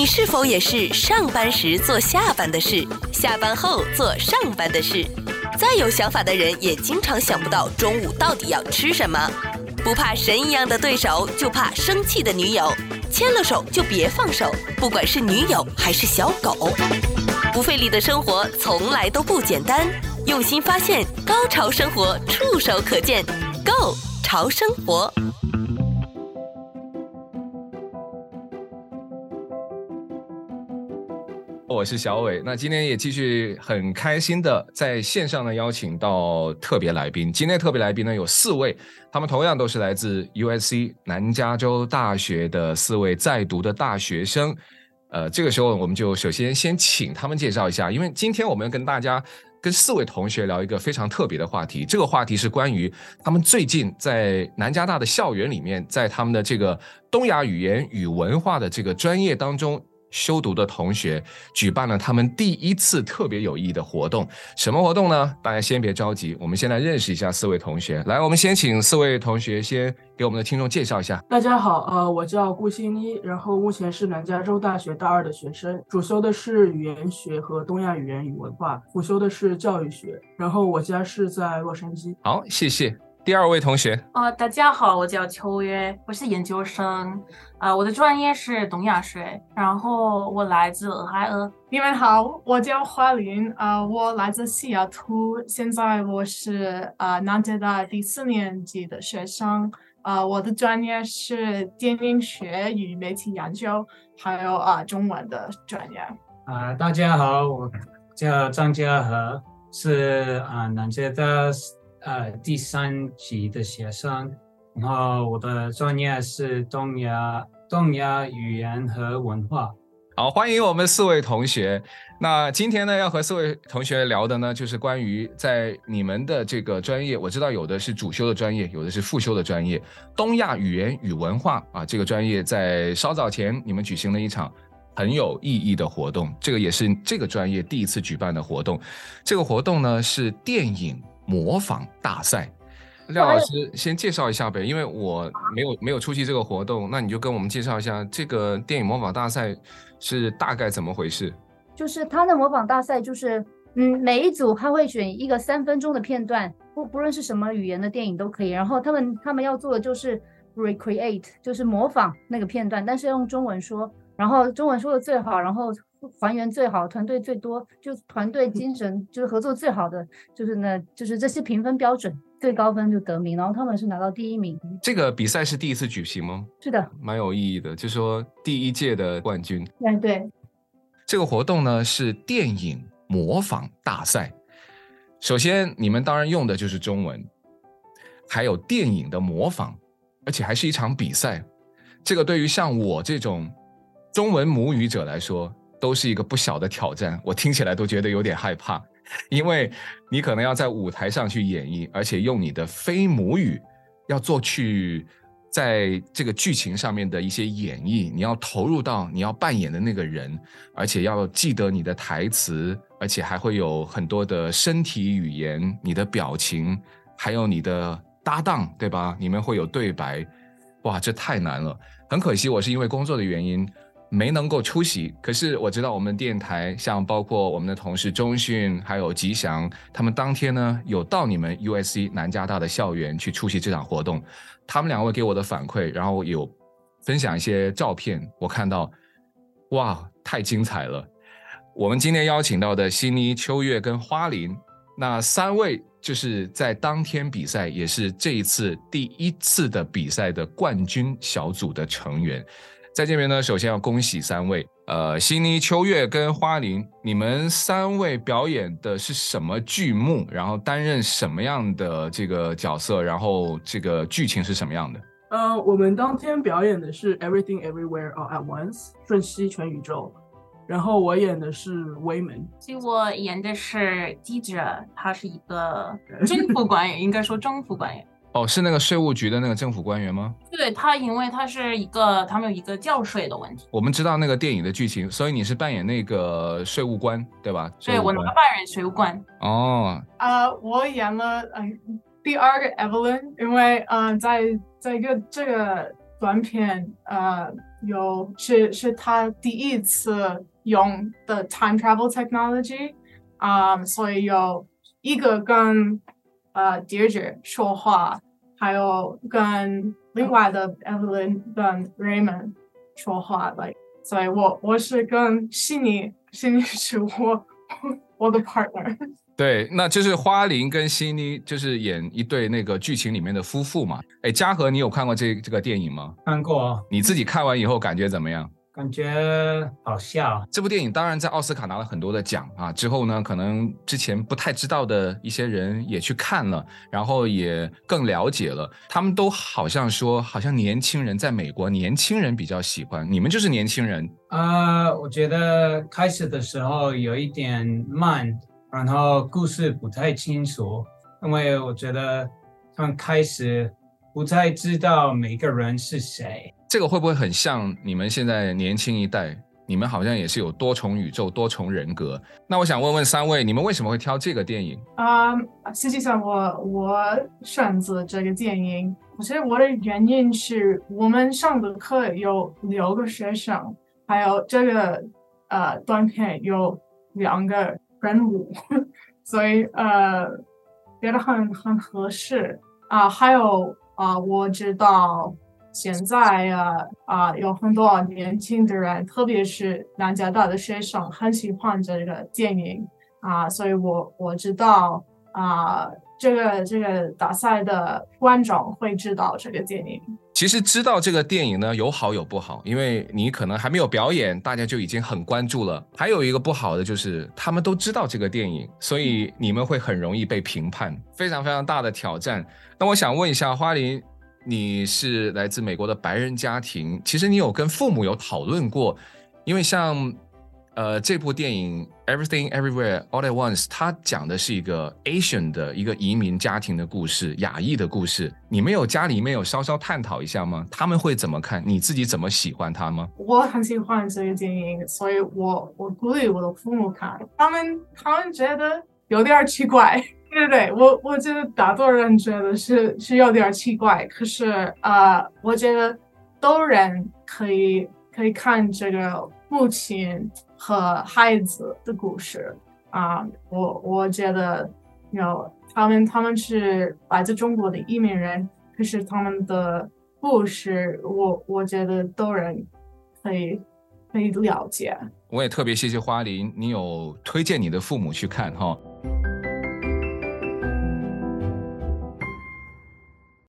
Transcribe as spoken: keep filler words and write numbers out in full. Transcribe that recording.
你是否也是上班时做下班的事，下班后做上班的事？再有想法的人也经常想不到中午到底要吃什么。不怕神一样的对手，就怕生气的女友。牵了手就别放手，不管是女友还是小狗。不费力的生活从来都不简单，用心发现，高潮生活触手可见 Go 潮生活。 我是小伟，那今天也继续很开心的在线上呢邀请到特别来宾。今天特别来宾呢有四位，他们同样都是来自 U S C 南加州大学的四位在读的大学生。呃，这个时候我们就首先先请他们介绍一下，因为今天我们跟大家跟四位同学聊一个非常特别的话题，这个话题是关于他们最近在南加大的校园里面，在他们的这个东亚语言与文化的这个专业当中修读的同学举办了他们第一次特别有意义的活动。什么活动呢？大家先别着急，我们先来认识一下四位同学。来，我们先请四位同学先给我们的听众介绍一下。 大家好，呃，我叫顾欣一，然后目前是南加州大学大二的学生，主修的是语言学和东亚语言与文化，辅修的是教育学，然后我家是在洛杉矶。 好，谢谢。第二位同学。 呃，大家好，我叫秋月，我是研究生，呃，我的专业是东亚学，然后我来自俄亥俄。 你们好，我叫花琳，呃，我来自西雅图，现在我是呃南加大第四年级的学生，呃，我的专业是电影学与媒体研究，还有啊、呃、中文的专业。 啊、呃，大家好，我叫张家和，是啊、呃、南加大呃，第三级的学生，然后我的专业是东亚东亚语言和文化。 好，欢迎我们四位同学。那今天呢，要和四位同学聊的呢，就是关于在你们的这个专业，我知道有的是主修的专业，有的是副修的专业，东亚语言与文化啊，这个专业在稍早前你们举行了一场很有意义的活动，这个也是这个专业第一次举办的活动。这个活动呢是电影模仿大赛。廖老师先介绍一下呗，因为我没有没有出席这个活动，那你就跟我们介绍一下这个电影模仿大赛是大概怎么回事。 就是他的模仿大赛就是嗯，每一组他会选一个三分钟的片段，不不论是什么语言的电影都可以，然后他们他们要做的就是 recreate， 就是模仿那个片段，但是用中文说，然后中文说的最好，然后还原最好，团队最多，就团队精神就是合作最好的，就是呢，就是这些评分标准，最高分就得名，然后他们是拿到第一名。 这个比赛是第一次举行吗？ 是的， 蛮有意义的，就是说第一届的冠军。 对对。 这个活动呢是电影模仿大赛。首先，你们当然用的就是中文，还有电影的模仿，而且还是一场比赛。这个对于像我这种中文母语者来说，都是一个不小的挑战，我听起来都觉得有点害怕，因为你可能要在舞台上去演绎，而且用你的非母语要做去在这个剧情上面的一些演绎，你要投入到你要扮演的那个人，而且要记得你的台词，而且还会有很多的身体语言，你的表情，还有你的搭档，对吧？你们会有对白，哇，这太难了。很可惜我是因为工作的原因没能够出席，可是我知道我们电台像包括我们的同事钟迅还有吉祥，他们当天呢有到你们 U S C 南加大的校园去出席这场活动，他们两位给我的反馈，然后有分享一些照片，我看到哇，太精彩了。我们今天邀请到的悉尼、秋月跟花琳，那三位就是在当天比赛，也是这一次第一次的比赛的冠军小组的成员。在这边呢，首先要恭喜三位，呃，悉尼、秋月跟花琳，你们三位表演的是什么剧目？然后担任什么样的这个角色？然后这个剧情是什么样的？ 呃，我们当天表演的是 Everything Everywhere All at Once， 瞬息全宇宙。然后我演的是 Wayman， 其实我演的是记者，他是一个政府官员，应该说政府官员。 哦，是那个税务局的那个政府官员吗？ 对，他因为他是一个，他们有一个缴税的问题。 我们知道那个电影的剧情，所以你是扮演那个税务官，对吧？ 对，我能扮演税务官。 哦， 呃，我演了呃第二个 Evelyn， 因为呃在在一个这个短片，呃，有是是他第一次用的 time travel technology， 啊、um, 所以有一个跟呃 Deirdre 说话，还有跟另外的 Evelyn 跟 Raymond 说话，like， 所以我我是跟悉尼，悉尼是我我的 partner。 对，那就是花玲跟悉尼就是演一对那个剧情里面的夫妇嘛。哎，嘉禾，你有看过这这个电影吗？ 看过。 你自己看完以后感觉怎么样？ 感觉好笑。 这部电影当然在奥斯卡拿了很多的奖啊，之后呢，可能之前不太知道的一些人也去看了，然后也更了解了。他们都好像说，好像年轻人在美国，年轻人比较喜欢。你们就是年轻人？ 呃，我觉得开始的时候有一点慢，然后故事不太清楚，因为我觉得他们开始不太知道每个人是谁。 这个会不会很像你们现在年轻一代？你们好像也是有多重宇宙、多重人格。那我想问问三位，你们为什么会挑这个电影？ 啊、um, 实际上我我选择这个电影，其实我的原因是我们上的课有六个学生，还有这个呃短片有两个人物，所以呃觉得很很合适啊、呃。还有啊、呃，我知道。现在啊啊、呃，有很多年轻的人，特别是南加大的学生，很喜欢这个电影啊、呃，所以我我知道啊、呃，这个这个大赛的观众会知道这个电影。 其实知道这个电影呢，有好有不好，因为你可能还没有表演，大家就已经很关注了。还有一个不好的就是，他们都知道这个电影，所以你们会很容易被评判，非常非常大的挑战。那我想问一下花玲。你是来自美国的白人家庭，其实你有跟父母有讨论过，因为像呃这部电影 Everything Everywhere All at Once， 它讲的是一个 Asian 的一个移民家庭的故事，亚裔的故事。你们有家里面有稍稍探讨一下吗？他们会怎么看？你自己怎么喜欢它吗？ 我很喜欢这个电影，所以我我鼓励我的父母看，他们他们觉得有点奇怪。对对，我我觉得大多人觉得是是有点奇怪，可是呃，我觉得都人可以可以看这个父亲和孩子的故事啊、呃，我我觉得有他们他们是来自中国的移民人，可是他们的故事，我我觉得都人可以可以了解。 我也特别谢谢花玲，你有推荐你的父母去看哈。